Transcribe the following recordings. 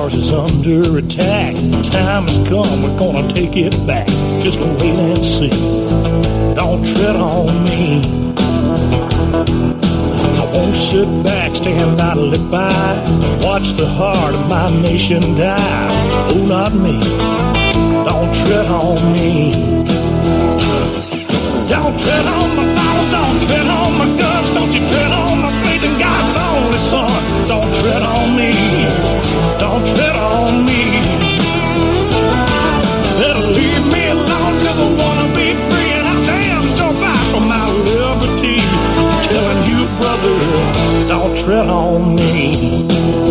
ours is under attack. Time has come, we're gonna take it back. Just gonna wait and see. Don't tread on me. I won't sit back, stand idly by, watch the heart of my nation die. Oh, not me. Don't tread on me. Don't tread on my Bible, don't tread on my guns, don't you tread on my faith in God's only Son. Don't tread on me, don't tread on me. Better leave me alone, cause I wanna be free, and I damn sure fight for my liberty. I'm telling you, brother, don't tread on me.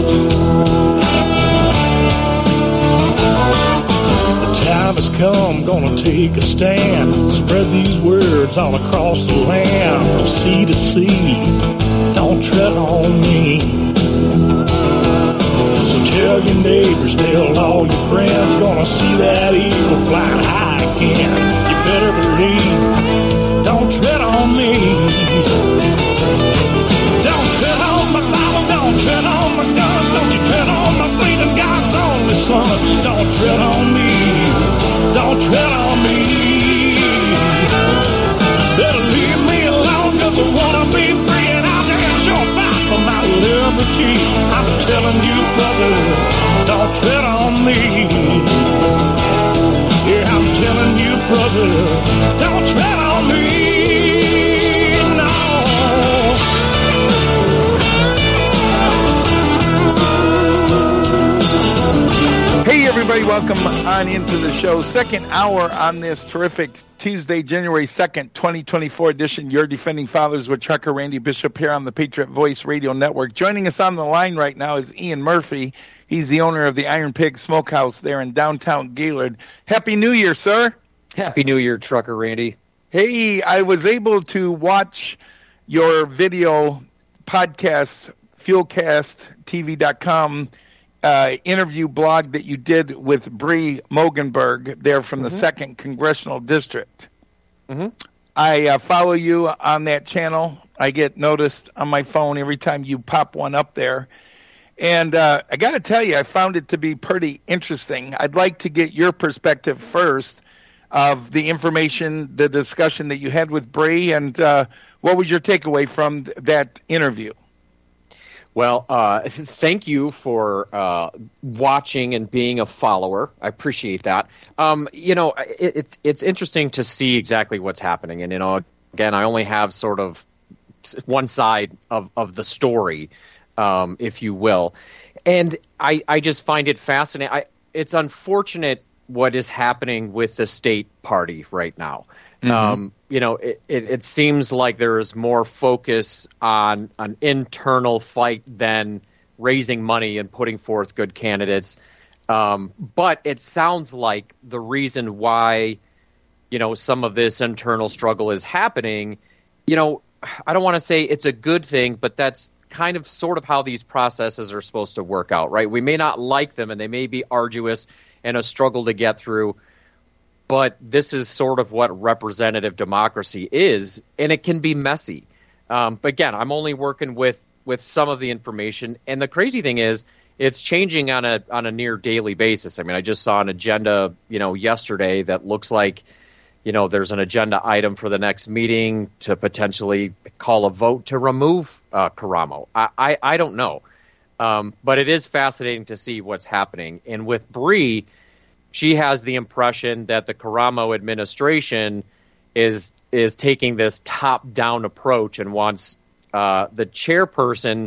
Time has come, gonna take a stand. Spread these words all across the land, from sea to sea. Don't tread on me. So tell your neighbors, tell all your friends, gonna see that eagle flying high again. You better believe, don't tread on me. Don't tread on my Bible, don't tread on my guns, don't you tread on my faith in God's only Son. Don't tread on me. Don't tread on me. Better leave me alone, cause I wanna be free, and I'll damn sure fight for my liberty. I'm telling you, brother, don't tread on me. Yeah, I'm telling you, brother, don't tread on me. No. Hey everybody, welcome on into the show. Second hour on this terrific Tuesday, January 2nd, 2024 edition. Your Defending Fathers with Trucker Randy Bishop here on the Patriot Voice Radio Network. Joining us on the line right now is Ian Murphy. He's the owner of the Iron Pig Smokehouse there in downtown Gaylord. Happy New Year, sir. Happy New Year, Trucker Randy. Hey, I was able to watch your video podcast, fuelcasttv.com interview blog that you did with Bree Mogenberg there from the 2nd Congressional District. I follow you on that channel. I get noticed on my phone every time you pop one up there. And I got to tell you, I found it to be pretty interesting. I'd like to get your perspective first of the information, the discussion that you had with Bree, and what was your takeaway from that interview? Well, thank you for watching and being a follower. I appreciate that. It's interesting to see exactly what's happening. And, again, I only have sort of one side of the story, if you will. And I just find it fascinating. It's unfortunate what is happening with the state party right now. It seems like there is more focus on an internal fight than raising money and putting forth good candidates. But it sounds like the reason why, some of this internal struggle is happening, I don't want to say it's a good thing, but that's kind of sort of how these processes are supposed to work out, right? We may not like them and they may be arduous and a struggle to get through. But this is sort of what representative democracy is, and it can be messy. But again, I'm only working with some of the information, and the crazy thing is, it's changing on a near daily basis. I mean, I just saw an agenda, yesterday that looks like, there's an agenda item for the next meeting to potentially call a vote to remove Karamo. I don't know, but it is fascinating to see what's happening. And with Bree, she has the impression that the Karamo administration is taking this top-down approach and wants the chairperson,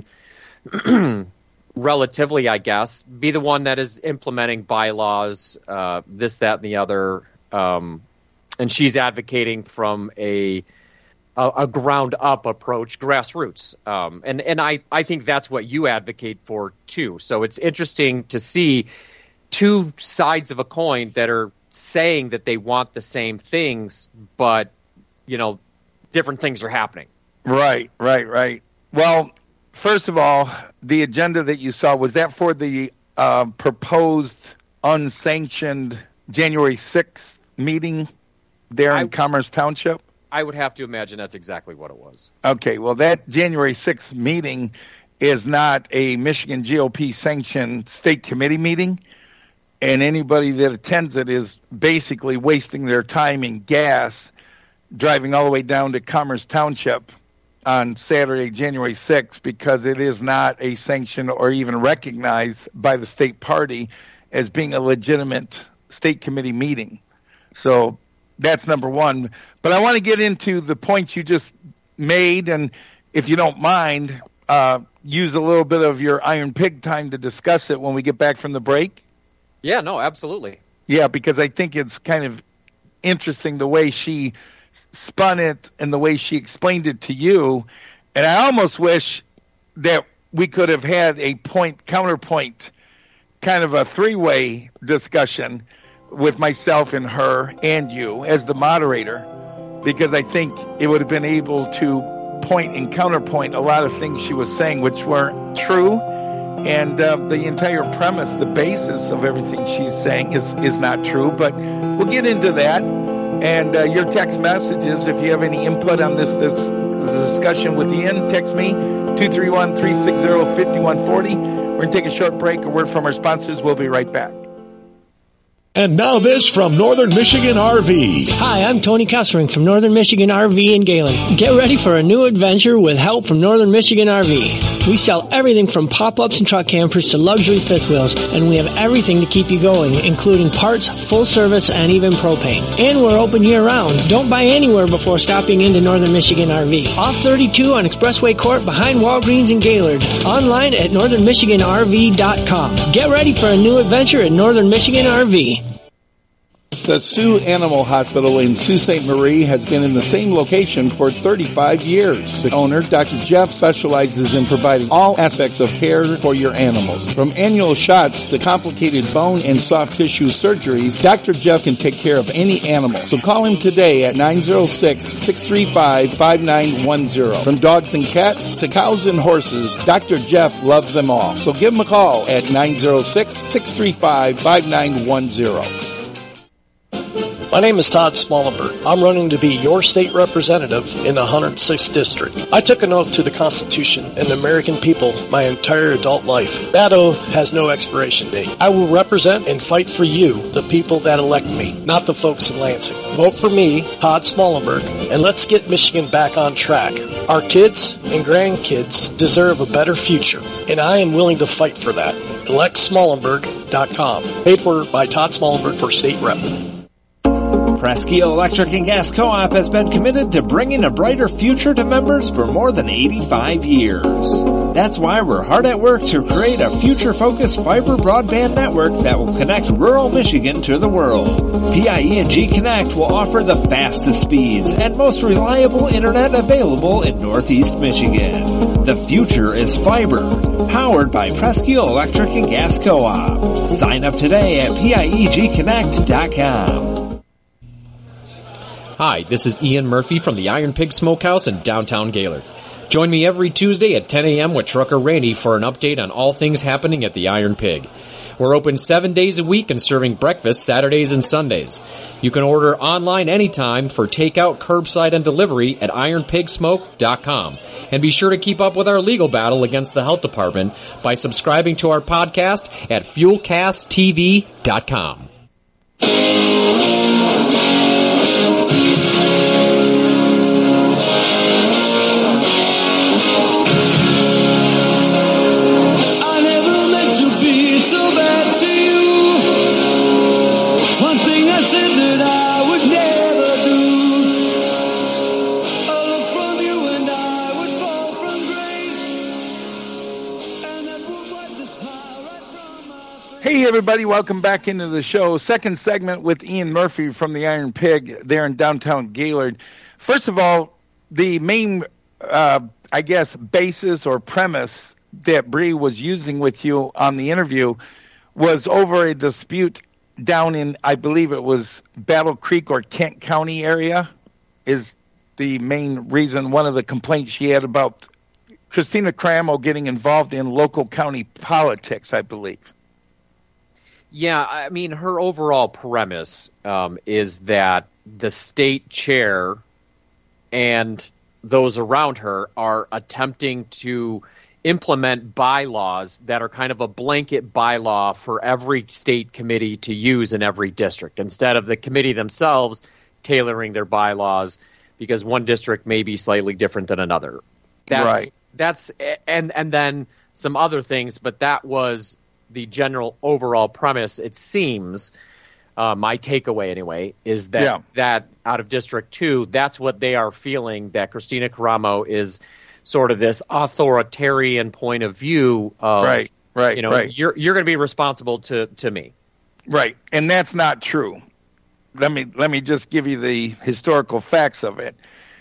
relatively, I guess, be the one that is implementing bylaws, this, that, and the other. And she's advocating from a ground-up approach, grassroots. And I think that's what you advocate for, too. So it's interesting to see two sides of a coin that are saying that they want the same things, but, different things are happening. Right. Well, first of all, the agenda that you saw, was that for the proposed unsanctioned January 6th meeting there in Commerce Township? I would have to imagine that's exactly what it was. Okay, well, that January 6th meeting is not a Michigan GOP sanctioned state committee meeting, and anybody that attends it is basically wasting their time and gas driving all the way down to Commerce Township on Saturday, January 6th, because it is not a sanctioned or even recognized by the state party as being a legitimate state committee meeting. So that's number one. But I want to get into the points you just made, and if you don't mind, use a little bit of your Iron Pig time to discuss it when we get back from the break. Yeah, no, absolutely. Yeah, because I think it's kind of interesting the way she spun it and the way she explained it to you. And I almost wish that we could have had a counterpoint, kind of a three-way discussion with myself and her and you as the moderator, because I think it would have been able to point and counterpoint a lot of things she was saying which weren't true, and the entire premise, the basis of everything she's saying is not true. But we'll get into that, and your text messages, if you have any input on this discussion with Ian, text me 231-360-5140. We're going to take a short break, a word from our sponsors. We'll be right back. And now this from Northern Michigan RV. Hi, I'm Tony Kessering from Northern Michigan RV in Gaylord. Get ready for a new adventure with help from Northern Michigan RV. We sell everything from pop-ups and truck campers to luxury fifth wheels, and we have everything to keep you going, including parts, full service, and even propane. And we're open year-round. Don't buy anywhere before stopping into Northern Michigan RV. Off 32 on Expressway Court behind Walgreens in Gaylord. Online at northernmichiganrv.com. Get ready for a new adventure at Northern Michigan RV. The Sioux Animal Hospital in Sault Ste. Marie has been in the same location for 35 years. The owner, Dr. Jeff, specializes in providing all aspects of care for your animals. From annual shots to complicated bone and soft tissue surgeries, Dr. Jeff can take care of any animal. So call him today at 906-635-5910. From dogs and cats to cows and horses, Dr. Jeff loves them all. So give him a call at 906-635-5910. My name is Todd Smollenberg. I'm running to be your state representative in the 106th District. I took an oath to the Constitution and the American people my entire adult life. That oath has no expiration date. I will represent and fight for you, the people that elect me, not the folks in Lansing. Vote for me, Todd Smollenberg, and let's get Michigan back on track. Our kids and grandkids deserve a better future, and I am willing to fight for that. ElectSmollenberg.com. Paid for by Todd Smollenberg for state rep. Presque Electric and Gas Co-op has been committed to bringing a brighter future to members for more than 85 years. That's why we're hard at work to create a future-focused fiber broadband network that will connect rural Michigan to the world. PIE&G Connect will offer the fastest speeds and most reliable internet available in Northeast Michigan. The future is fiber, powered by Presque Electric and Gas Co-op. Sign up today at PIEGconnect.com. Hi, this is Ian Murphy from the Iron Pig Smokehouse in downtown Gaylord. Join me every Tuesday at 10 a.m. with Trucker Rainey for an update on all things happening at the Iron Pig. We're open 7 days a week and serving breakfast Saturdays and Sundays. You can order online anytime for takeout, curbside, and delivery at ironpigsmoke.com. And be sure to keep up with our legal battle against the health department by subscribing to our podcast at fuelcasttv.com. Hey, everybody, welcome back into the show. Second segment with Ian Murphy from the Iron Pig there in downtown Gaylord. First of all, the main, basis or premise that Bree was using with you on the interview was over a dispute down in, I believe it was Battle Creek or Kent County area, is the main reason, one of the complaints she had about Christina Cramo getting involved in local county politics, I believe. Yeah, I mean, her overall premise is that the state chair and those around her are attempting to implement bylaws that are kind of a blanket bylaw for every state committee to use in every district, instead of the committee themselves tailoring their bylaws because one district may be slightly different than another. That's and then some other things, but that was the general overall premise. It seems, my takeaway anyway, is that that out of District 2, that's what they are feeling, that Kristina Karamo is sort of this authoritarian point of view of, you're going to be responsible to me. Right, and that's not true. Let me just give you the historical facts of it.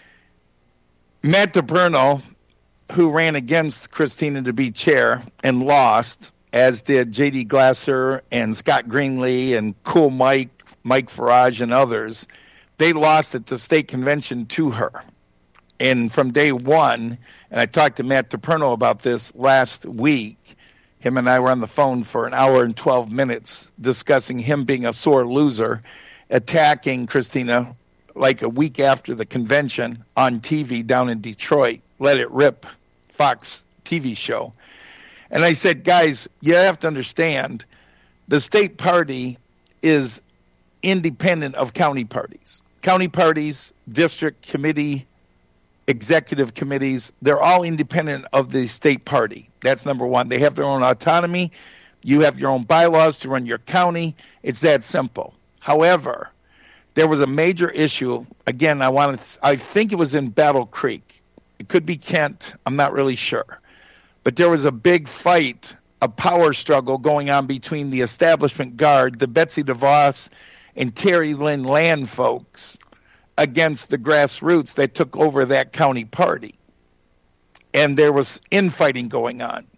Matt DePerno, who ran against Kristina to be chair and lost, as did J.D. Glasser and Scott Greenlee and Cool Mike Farage and others, they lost at the state convention to her. And from day one, and I talked to Matt DePerno about this last week, him and I were on the phone for an hour and 12 minutes discussing him being a sore loser, attacking Kristina like a week after the convention on TV down in Detroit, Let It Rip, Fox TV show. And I said, guys, you have to understand, the state party is independent of county parties. County parties, district committee, executive committees, they're all independent of the state party. That's number one. They have their own autonomy. You have your own bylaws to run your county. It's that simple. However, there was a major issue. Again, I think it was in Battle Creek. It could be Kent. I'm not really sure. But there was a big fight, a power struggle going on between the establishment guard, the Betsy DeVos and Terry Lynn Land folks, against the grassroots that took over that county party. And there was infighting going on.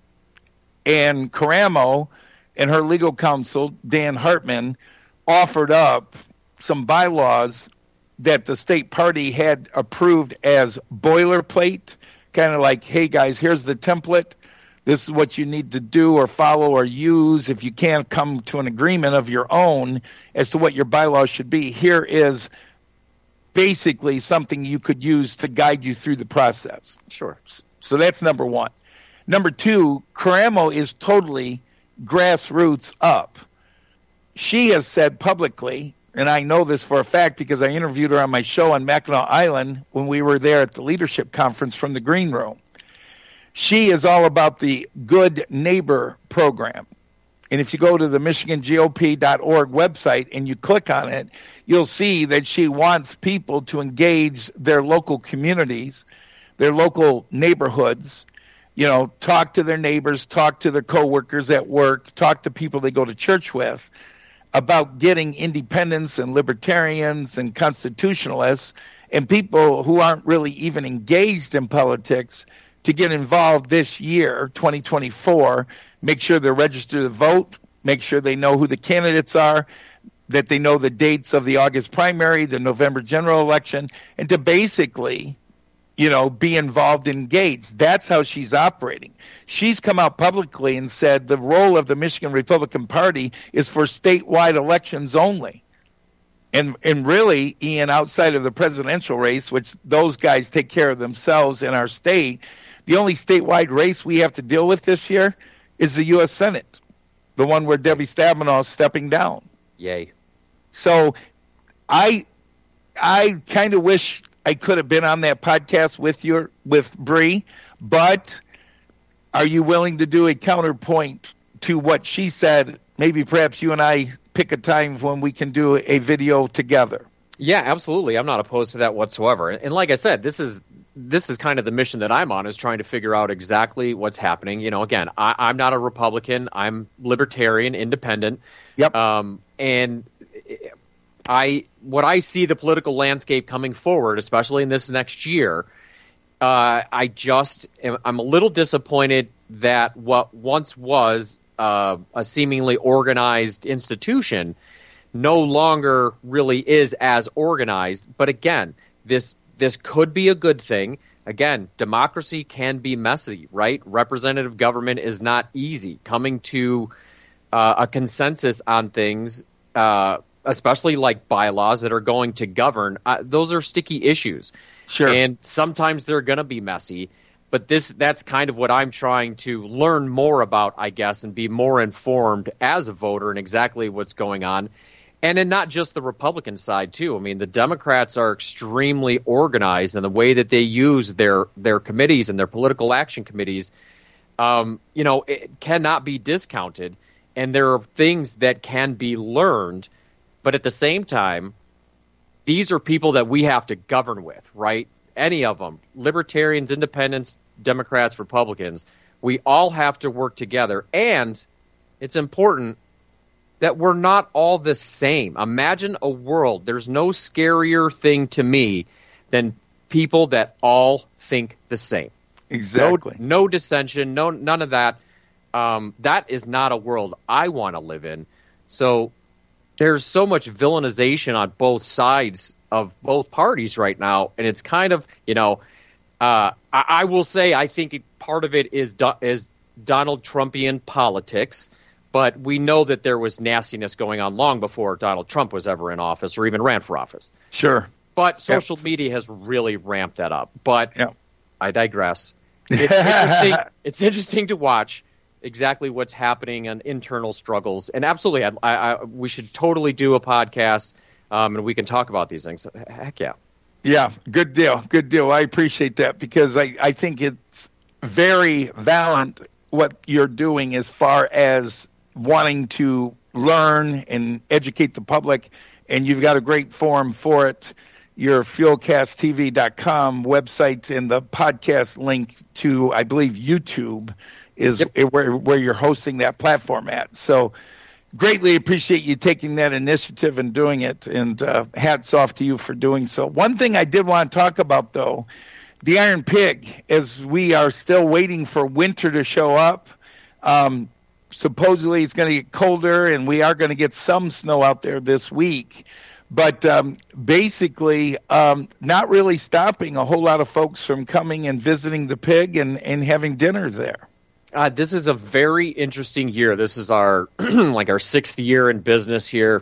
And Karamo and her legal counsel, Dan Hartman, offered up some bylaws that the state party had approved as boilerplate, kind of like, hey, guys, here's the template. This is what you need to do or follow or use. If you can't come to an agreement of your own as to what your bylaws should be, here is basically something you could use to guide you through the process. Sure. So that's number one. Number two, Karamo is totally grassroots up. She has said publicly, and I know this for a fact because I interviewed her on my show on Mackinac Island when we were there at the leadership conference from the Green Room. She is all about the Good Neighbor program. And if you go to the MichiganGOP.org website and you click on it, you'll see that she wants people to engage their local communities, their local neighborhoods, talk to their neighbors, talk to their coworkers at work, talk to people they go to church with about getting independents and libertarians and constitutionalists and people who aren't really even engaged in politics to get involved this year, 2024, make sure they're registered to vote, make sure they know who the candidates are, that they know the dates of the August primary, the November general election, and to basically, be involved and engaged. That's how she's operating. She's come out publicly and said the role of the Michigan Republican Party is for statewide elections only. And really, Ian, outside of the presidential race, which those guys take care of themselves in our state, the only statewide race we have to deal with this year is the U.S. Senate, the one where Debbie Stabenow is stepping down. Yay. So I kind of wish I could have been on that podcast with Bree, but are you willing to do a counterpoint to what she said? Maybe perhaps you and I pick a time when we can do a video together. Yeah, absolutely. I'm not opposed to that whatsoever. And like I said, this is kind of the mission that I'm on, is trying to figure out exactly what's happening. Again, I'm not a Republican. I'm libertarian, independent. Yep. And what I see the political landscape coming forward, especially in this next year, I'm a little disappointed that what once was a seemingly organized institution no longer really is as organized. But again, this could be a good thing. Again, democracy can be messy, right? Representative government is not easy. Coming to a consensus on things, especially like bylaws that are going to govern, those are sticky issues. Sure. And sometimes they're going to be messy. But that's kind of what I'm trying to learn more about, I guess, and be more informed as a voter and exactly what's going on. And then not just the Republican side, too. I mean, the Democrats are extremely organized in the way that they use their committees and their political action committees. It cannot be discounted. And there are things that can be learned. But at the same time, these are people that we have to govern with, right? Any of them, libertarians, independents, Democrats, Republicans, we all have to work together. And it's important that we're not all the same. Imagine a world, there's no scarier thing to me than people that all think the same. Exactly. No dissension, none of that. That is not a world I want to live in. So there's so much villainization on both sides of both parties right now, and it's kind of, I will say I think part of it is Donald Trumpian politics, but we know that there was nastiness going on long before Donald Trump was ever in office or even ran for office. Sure. But social media has really ramped that up. But I digress. It's interesting to watch exactly what's happening on internal struggles. And absolutely, we should totally do a podcast, and we can talk about these things. Heck yeah. Yeah, good deal. Good deal. I appreciate that because I think it's very valiant what you're doing as far as wanting to learn and educate the public, and you've got a great forum for it. Your fuelcasttv.com website and the podcast link to, I believe, YouTube is where you're hosting that platform at. So greatly appreciate you taking that initiative and doing it, and hats off to you for doing so. One thing I did want to talk about, though, the Iron Pig, as we are still waiting for winter to show up. Supposedly it's going to get colder, and we are going to get some snow out there this week. But basically not really stopping a whole lot of folks from coming and visiting the pig and having dinner there. This is a very interesting year. This is our our sixth year in business here,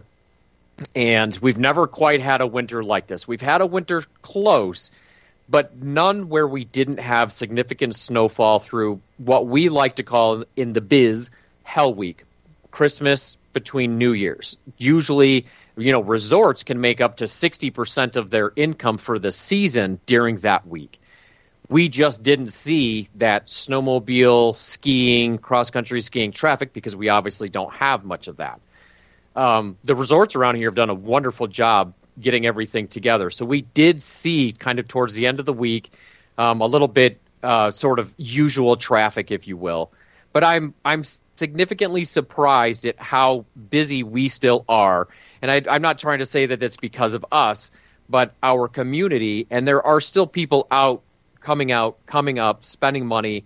and we've never quite had a winter like this. We've had a winter close, but none where we didn't have significant snowfall through what we like to call in the biz Hell Week, Christmas between New Year's. Usually, resorts can make up to 60% of their income for the season during that week. We just didn't see that snowmobile, skiing, cross-country skiing traffic because we obviously don't have much of that. The resorts around here have done a wonderful job getting everything together. So we did see kind of towards the end of the week a little bit sort of usual traffic, if you will. But I'm significantly surprised at how busy we still are. And I'm not trying to say that it's because of us, but our community. And there are still people coming up, spending money.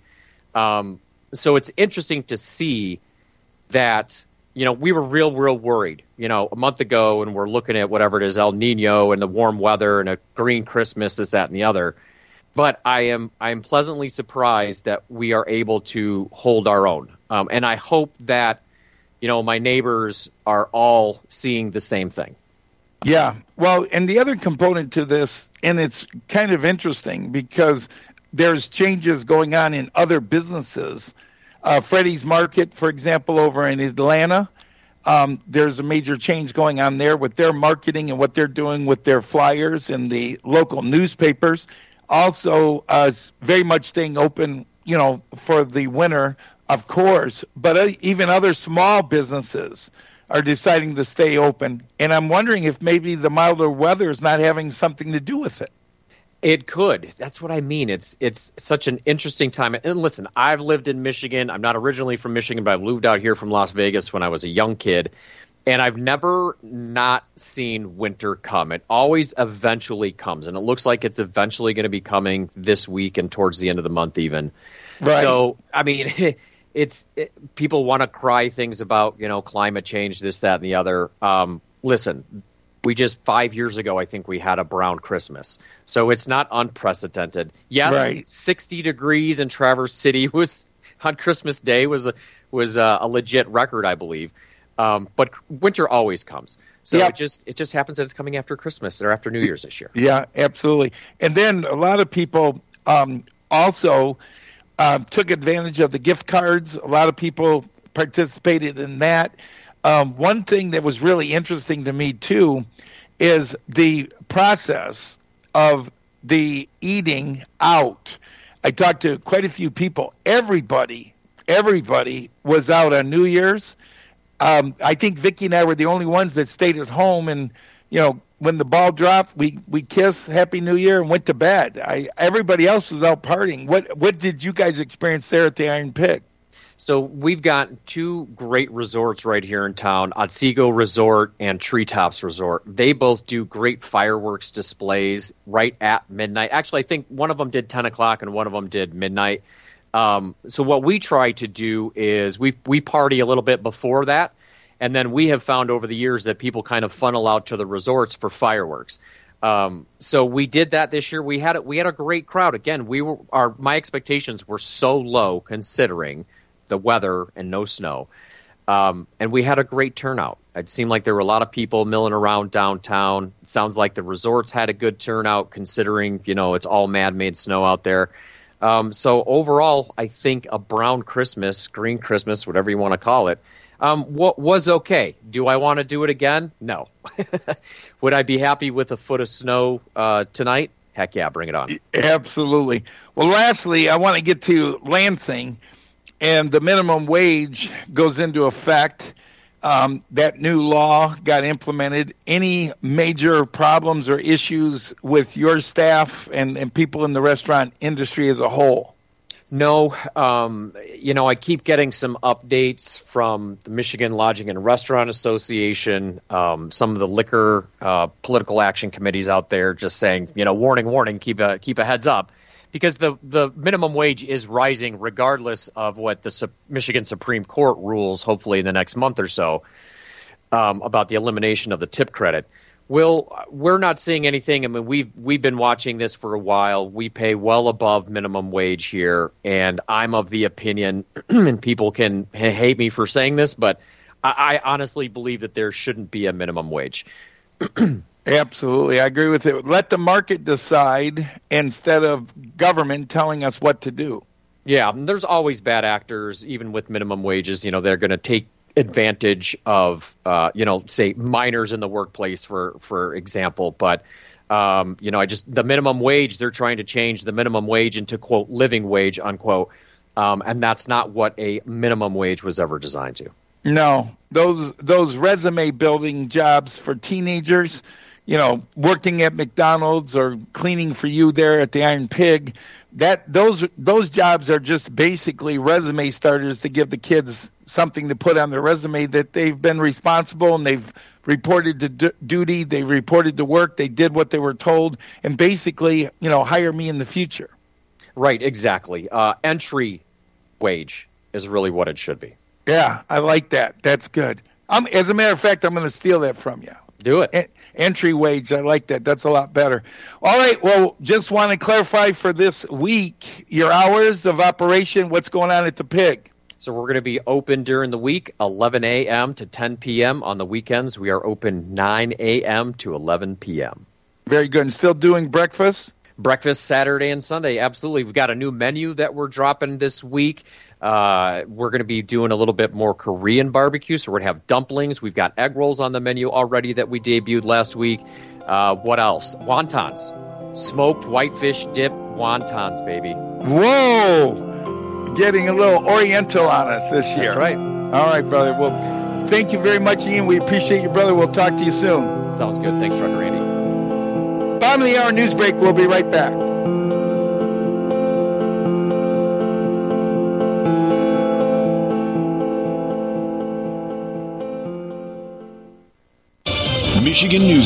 So it's interesting to see that, we were real worried, a month ago, and we're looking at whatever it is, El Nino and the warm weather and a green Christmas, this, that, and the other. But I am pleasantly surprised that we are able to hold our own. And I hope that, my neighbors are all seeing the same thing. Yeah. Well, and the other component to this, and it's kind of interesting because there's changes going on in other businesses. Freddy's Market, for example, over in Atlanta, there's a major change going on there with their marketing and what they're doing with their flyers in the local newspapers. Also, very much staying open, for the winter, of course, but even other small businesses are deciding to stay open. And I'm wondering if maybe the milder weather is not having something to do with it. It could. That's what I mean. It's such an interesting time. And listen, I've lived in Michigan. I'm not originally from Michigan, but I moved out here from Las Vegas when I was a young kid. And I've never not seen winter come. It always eventually comes. And it looks like it's eventually going to be coming this week and towards the end of the month even. Right. So, I mean, people want to cry things about, climate change, this, that, and the other. Listen, we just 5 years ago, I think we had a brown Christmas. So it's not unprecedented. Yes, right. 60 degrees in Traverse City was on Christmas Day was a legit record, I believe. But winter always comes. So yep. it just happens that it's coming after Christmas or after New Year's this year. Yeah, absolutely. And then a lot of people also took advantage of the gift cards. A lot of people participated in that. One thing that was really interesting to me, too, is the process of the eating out. I talked to quite a few people. Everybody was out on New Year's. I think Vicki and I were the only ones that stayed at home, and when the ball dropped, we kissed Happy New Year and went to bed. Everybody else was out partying. What did you guys experience there at the Iron Pig? So we've got two great resorts right here in town, Otsego Resort and Treetops Resort. They both do great fireworks displays right at midnight. Actually, I think one of them did 10 o'clock and one of them did midnight. So what we try to do is we party a little bit before that, and then we have found over the years that people kind of funnel out to the resorts for fireworks. So we did that this year. We had a great crowd. Again, my expectations were so low considering the weather and no snow. And we had a great turnout. It seemed like there were a lot of people milling around downtown. It sounds like the resorts had a good turnout considering, it's all man-made snow out there. So overall, I think a brown Christmas, green Christmas, whatever you want to call it, was okay. Do I want to do it again? No. Would I be happy with a foot of snow tonight? Heck yeah, bring it on. Absolutely. Well, lastly, I want to get to Lansing. And the minimum wage goes into effect. That new law got implemented. Any major problems or issues with your staff and people in the restaurant industry as a whole? No. I keep getting some updates from the Michigan Lodging and Restaurant Association, some of the liquor political action committees out there just saying, warning, keep a heads up. Because the minimum wage is rising regardless of what the Michigan Supreme Court rules, hopefully in the next month or so, about the elimination of the tip credit. We're not seeing anything. I mean, we've been watching this for a while. We pay well above minimum wage here, and I'm of the opinion, and people can hate me for saying this, but I honestly believe that there shouldn't be a minimum wage. Absolutely. I agree with it. Let the market decide instead of government telling us what to do. Yeah, there's always bad actors, even with minimum wages. They're going to take advantage of, say, minors in the workplace, for example. But, the minimum wage, they're trying to change the minimum wage into, quote, living wage, unquote. And that's not what a minimum wage was ever designed to. No, those resume building jobs for teenagers, working at McDonald's or cleaning for you there at the Iron Pig, those jobs are just basically resume starters to give the kids something to put on their resume that they've been responsible and they've reported to duty, they reported to work, they did what they were told, and basically, hire me in the future. Right, exactly. Entry wage is really what it should be. Yeah, I like that. That's good. As a matter of fact, I'm going to steal that from you. Do it. Entry wage. I like that. That's a lot better. All right. Well, just want to clarify for this week, your hours of operation, what's going on at the Pig? So we're going to be open during the week, 11 a.m. to 10 p.m. On the weekends, we are open 9 a.m. to 11 p.m. Very good. And still doing breakfast? Breakfast Saturday and Sunday. Absolutely. We've got a new menu that we're dropping this week. We're going to be doing a little bit more Korean barbecue, so we're going to have dumplings. We've got egg rolls on the menu already that we debuted last week. What else? Wontons. Smoked whitefish dip wontons, baby. Whoa! Getting a little oriental on us this year. That's right. All right, brother. Well, thank you very much, Ian. We appreciate you, brother. We'll talk to you soon. Sounds good. Thanks, Trucker Randy. Bottom of the hour news break. We'll be right back. Michigan News